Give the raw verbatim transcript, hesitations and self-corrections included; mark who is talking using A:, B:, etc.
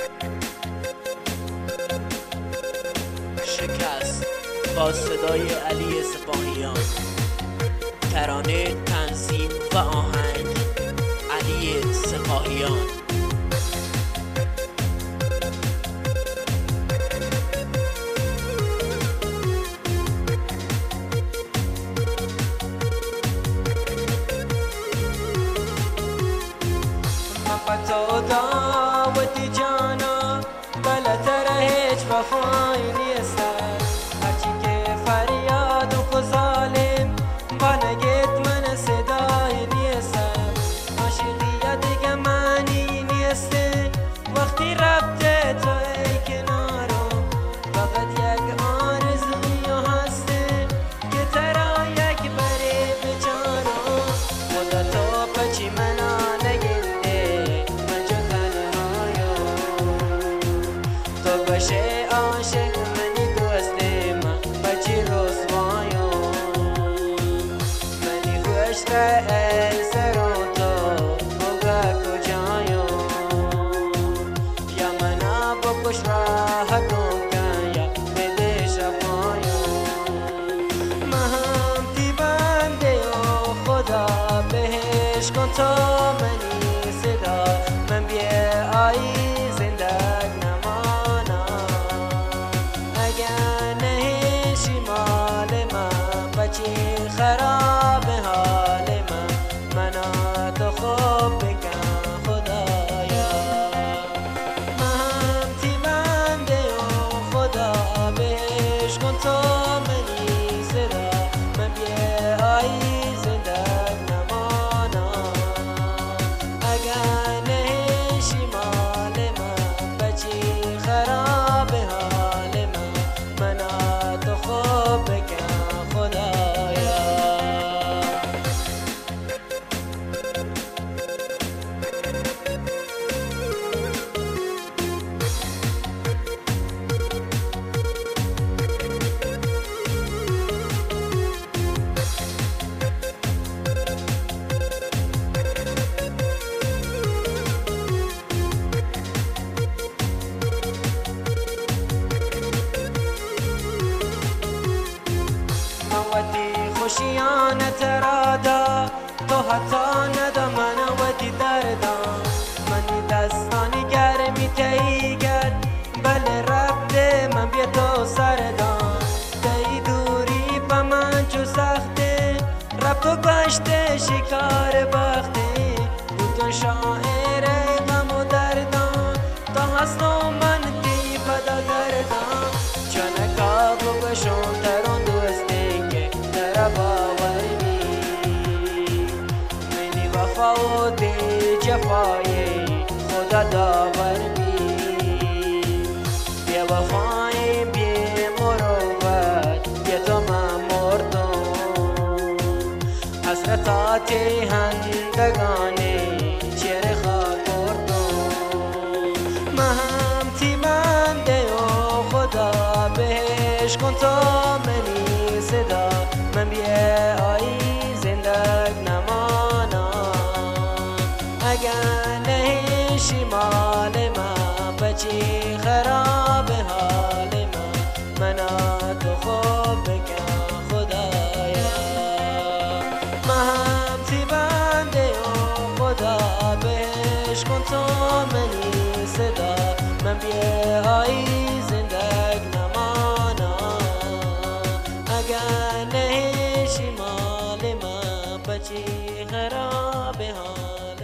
A: شکست با صدای علی سپاهیان. ترانه، تنظیم و آهنگ علی سپاهیان.
B: تو دعوتی جانا بالاتر هیچ وفایی نیست، هرچی که فریاد و خو ظالم بانگت من صدایی نیست. عاشقیت دیگه معنی نیست وقتی ربطه تو ای کنارم، فقط یک آرزوی هسته که ترا یک بری بچارم. خدا تو پچی منا باشه عاشق منی دوست من بچی رسوایم، منی خوش ای سرون تو موگا کجایم، یا منا بکش راه کن کن یا بده شفایم. مهم تی بنده و خدا بهش کن تو منی صدا، من بیه آیی خراب حال من، منا تو خوب بکن خدایا. من تی بنده و خدا بهش کن تو منی صدا، من بیه آیی زندگ نمانم. اگر نهشی مال من بچی خراب حال من، منا تو خوب بکن خدایا. خوشیان ترادا تو حتی ندا من ودی دردا، منی دستانی گرمی تیگد بله ربده من بیا تو سردان. دی دوری با من چو سخته رب تو گشته شکار بخته، بودن شاعر غم و دردان تا هست و من دی پدا دردان. چنکا بگشون ترون دوسته که در باور می منی وفا و دی جفای خدا داور می، بیا وفای بیا مروت بیا تو من مردم. حسرتات هندگانه چهره خاک بردم. مهم تی بنده و خدا بهش کن تو منی صدا، من بیه آیی زندگ نمانم. اگر نهشی مال من بچی خراب حال من، منا تو خوب بکن خدایا. مهم تی بنده و خدا بهش کن تو منی صدا، من بیه آیی زندگ نمانم. اگر نهشی مال من بچی خراب حال